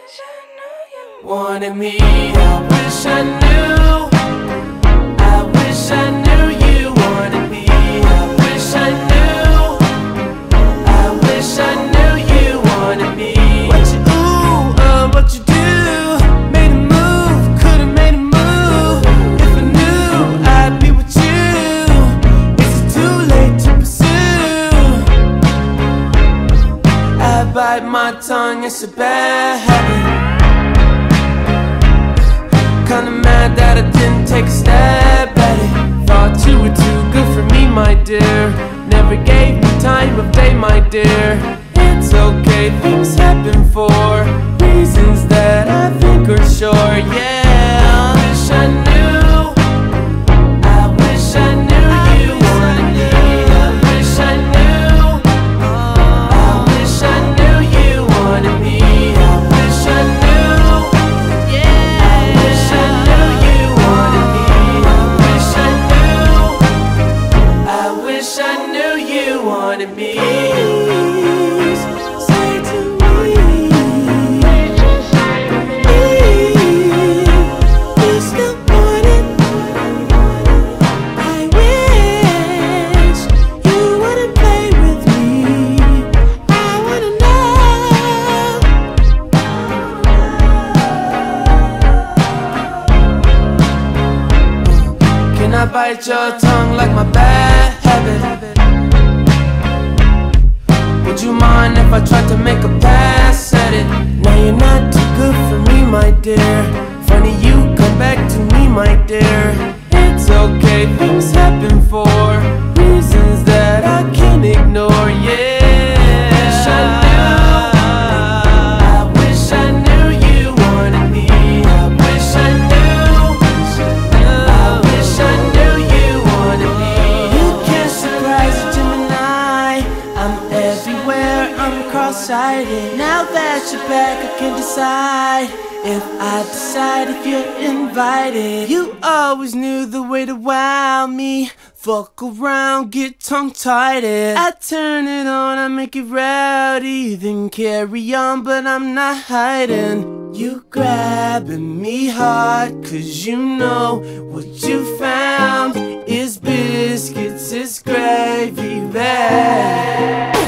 wish I knew you wanted me. I wish I knew. I wish I knew you wanted me. I wish I knew. I wish I knew you wanted me. What you what you do? Made a move, could've made a move. If I knew I'd be with you. Is it too late to pursue? I bite my tongue, it's a bad habit. Kinda mad that I didn't take a stab at it. Thought you were too good for me, my dear. Never gave me time of day, my dear. It's okay, things happen for reasons that I think are sure, yeah. I wish I knew. I wish I knew you wanted me. I wish I knew. I wish I knew you wanted me. I wish I knew. I wish I knew you wanted me. I wish I knew. I wish I knew you wanted me. Say to me, you still want it. I wish you wouldn't play with me. I wanna know. Can I bite your tongue like my bad habit? Would you mind if I tried to make a pass at it? Now you're not too good for me, my dear. Funny you come back to me, my dear. It's okay, things happen for reasons that I can't ignore, yeah. I wish I knew you wanted me. I wish I knew. I wish I knew you wanted me. You can't surprise a Gemini. I'm everywhere, I'm cross-sighted. Now that you're back, I can decide if I decide if you're invited. You always knew the way to wow me. Fuck around, get tongue-tied. I turn it on, I make it rowdy. Then carry on, but I'm not hiding. You grabbing me hard, cause you know what you found is biscuits, it's gravy bag.